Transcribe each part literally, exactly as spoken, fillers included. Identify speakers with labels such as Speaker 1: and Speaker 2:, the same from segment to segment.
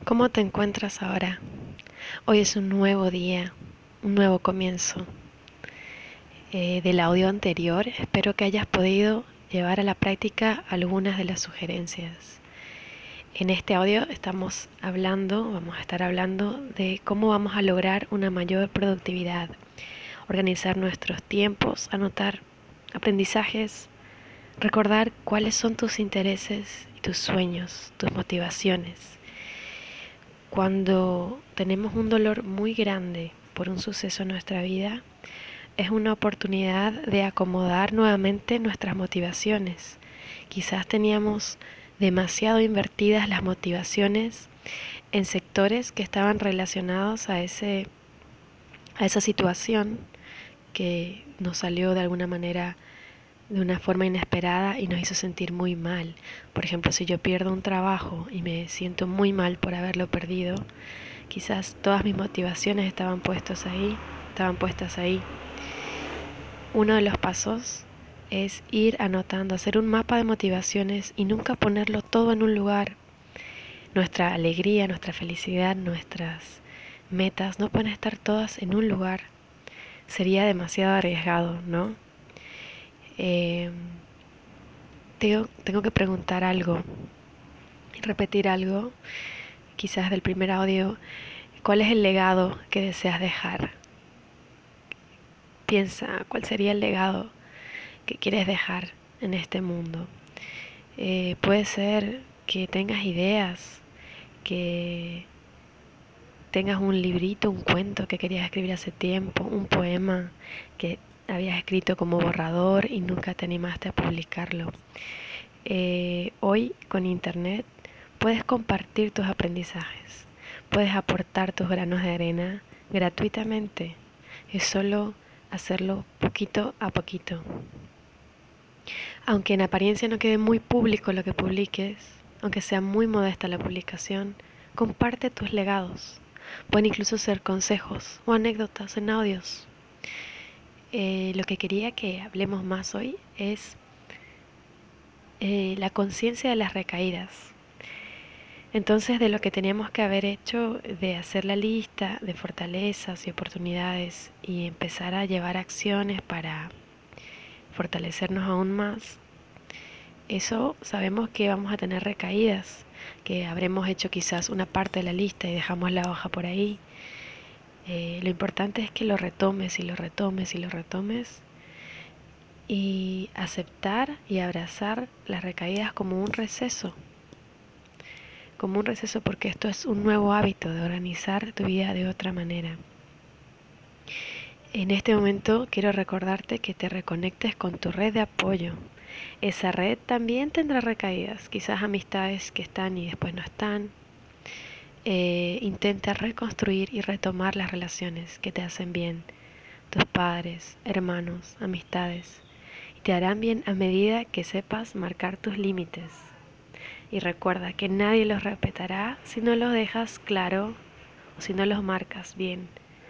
Speaker 1: ¿Cómo te encuentras ahora? Hoy es un nuevo día, un nuevo comienzo. Eh, del audio anterior, espero que hayas podido llevar a la práctica algunas de las sugerencias. En este audio estamos hablando, vamos a estar hablando de cómo vamos a lograr una mayor productividad, organizar nuestros tiempos, anotar aprendizajes, recordar cuáles son tus intereses y tus sueños, tus motivaciones. Cuando tenemos un dolor muy grande por un suceso en nuestra vida, es una oportunidad de acomodar nuevamente nuestras motivaciones. Quizás teníamos demasiado invertidas las motivaciones en sectores que estaban relacionados a ese, a esa situación que nos salió de alguna manera de una forma inesperada y nos hizo sentir muy mal. Por ejemplo, si yo pierdo un trabajo y me siento muy mal por haberlo perdido, quizás todas mis motivaciones estaban puestas ahí, estaban puestas ahí. Uno de los pasos es ir anotando, hacer un mapa de motivaciones y nunca ponerlo todo en un lugar. Nuestra alegría, nuestra felicidad, nuestras metas no pueden estar todas en un lugar. Sería demasiado arriesgado, ¿no? Eh, tengo, tengo que preguntar algo y repetir algo, quizás del primer audio. ¿Cuál es el legado que deseas dejar? Piensa, ¿cuál sería el legado que quieres dejar en este mundo? Eh, puede ser que tengas ideas, que tengas un librito, un cuento que querías escribir hace tiempo, un poema que habías escrito como borrador y nunca te animaste a publicarlo. Eh, hoy con internet puedes compartir tus aprendizajes, puedes aportar tus granos de arena gratuitamente. Es solo hacerlo poquito a poquito. Aunque en apariencia no quede muy público lo que publiques, aunque sea muy modesta la publicación, comparte tus legados. Pueden incluso ser consejos o anécdotas en audios. Eh, lo que quería que hablemos más hoy es eh, la conciencia de las recaídas. Entonces, de lo que teníamos que haber hecho, de hacer la lista de fortalezas y oportunidades y empezar a llevar acciones para fortalecernos aún más, eso sabemos que vamos a tener recaídas, que habremos hecho quizás una parte de la lista y dejamos la hoja por ahí. Eh, lo importante es que lo retomes y lo retomes y lo retomes y aceptar y abrazar las recaídas como un receso, como un receso porque esto es un nuevo hábito de organizar tu vida de otra manera. En este momento quiero recordarte que te reconectes con tu red de apoyo. Esa red también tendrá recaídas, quizás amistades que están y después no están. Eh, intenta reconstruir y retomar las relaciones que te hacen bien, tus padres, hermanos, amistades, y te harán bien a medida que sepas marcar tus límites. Y recuerda que nadie los respetará si no los dejas claro o si no los marcas bien.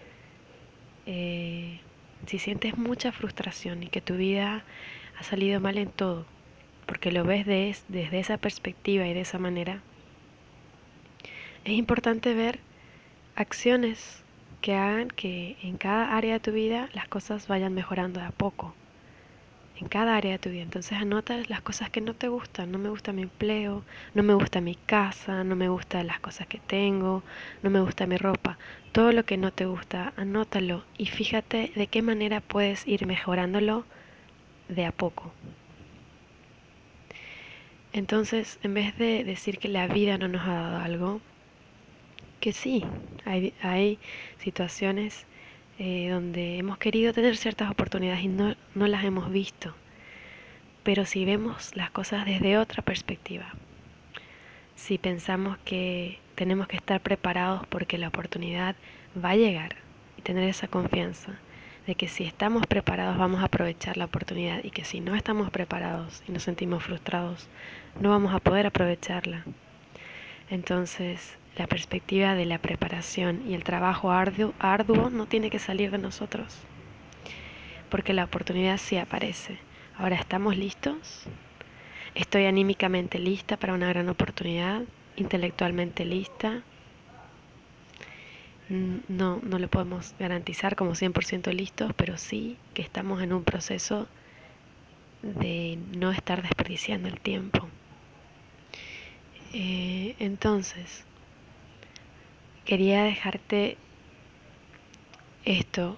Speaker 1: Eh, si sientes mucha frustración y que tu vida ha salido mal en todo, porque lo ves de, desde esa perspectiva y de esa manera, es importante ver acciones que hagan que en cada área de tu vida las cosas vayan mejorando de a poco. En cada área de tu vida. Entonces anota las cosas que no te gustan. No me gusta mi empleo, no me gusta mi casa, no me gustan las cosas que tengo, no me gusta mi ropa. Todo lo que no te gusta, anótalo y fíjate de qué manera puedes ir mejorándolo de a poco. Entonces, en vez de decir que la vida no nos ha dado algo, que sí, hay, hay situaciones eh, donde hemos querido tener ciertas oportunidades y no, no las hemos visto. Pero si vemos las cosas desde otra perspectiva, si pensamos que tenemos que estar preparados porque la oportunidad va a llegar y tener esa confianza de que si estamos preparados vamos a aprovechar la oportunidad y que si no estamos preparados y nos sentimos frustrados, no vamos a poder aprovecharla. Entonces, la perspectiva de la preparación y el trabajo arduo, arduo no tiene que salir de nosotros, porque la oportunidad sí aparece. Ahora, ¿estamos listos? Estoy anímicamente lista para una gran oportunidad, intelectualmente lista. No, no lo podemos garantizar como cien por ciento listos, pero sí que estamos en un proceso de no estar desperdiciando el tiempo. Eh, entonces, quería dejarte esto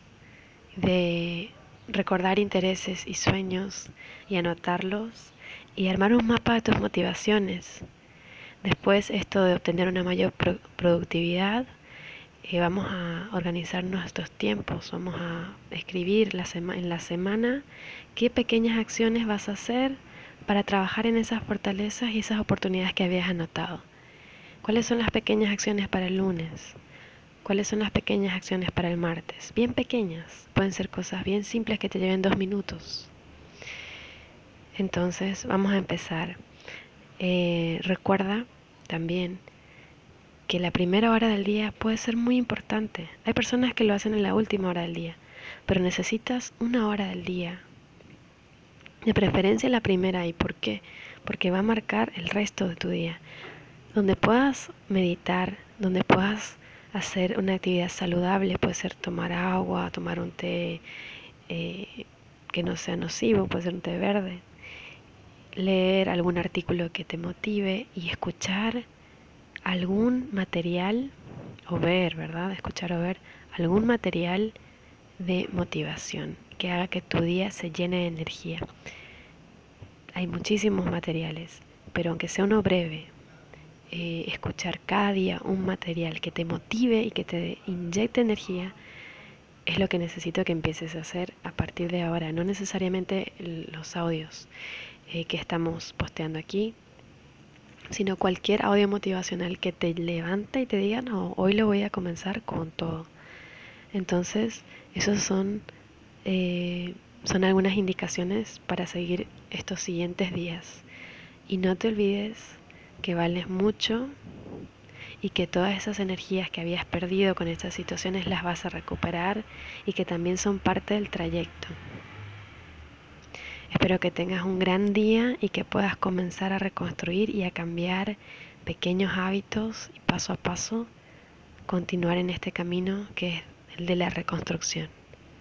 Speaker 1: de recordar intereses y sueños y anotarlos y armar un mapa de tus motivaciones. Después esto de obtener una mayor pro productividad, eh, vamos a organizar nuestros tiempos, vamos a escribir la sema en la semana qué pequeñas acciones vas a hacer para trabajar en esas fortalezas y esas oportunidades que habías anotado. ¿Cuáles son las pequeñas acciones para el lunes? ¿Cuáles son las pequeñas acciones para el martes? Bien pequeñas, pueden ser cosas bien simples que te lleven dos minutos. Entonces vamos a empezar. Eh, recuerda también que la primera hora del día puede ser muy importante. Hay personas que lo hacen en la última hora del día, pero necesitas una hora del día. De preferencia la primera. ¿Y por qué? Porque va a marcar el resto de tu día. Donde puedas meditar, donde puedas hacer una actividad saludable, puede ser tomar agua, tomar un té eh, que no sea nocivo, puede ser un té verde, leer algún artículo que te motive y escuchar algún material o ver, ¿verdad? Escuchar o ver algún material de motivación que haga que tu día se llene de energía. Hay muchísimos materiales, pero aunque sea uno breve, eh, escuchar cada día un material que te motive y que te inyecte energía es lo que necesito que empieces a hacer a partir de ahora. No necesariamente los audios eh, que estamos posteando aquí, sino cualquier audio motivacional que te levante y te diga, no, hoy lo voy a comenzar con todo. Entonces, esos son, eh, son algunas indicaciones para seguir estos siguientes días. Y no te olvides que vales mucho y que todas esas energías que habías perdido con estas situaciones las vas a recuperar y que también son parte del trayecto. Espero que tengas un gran día y que puedas comenzar a reconstruir y a cambiar pequeños hábitos y paso a paso continuar en este camino que es el de la reconstrucción.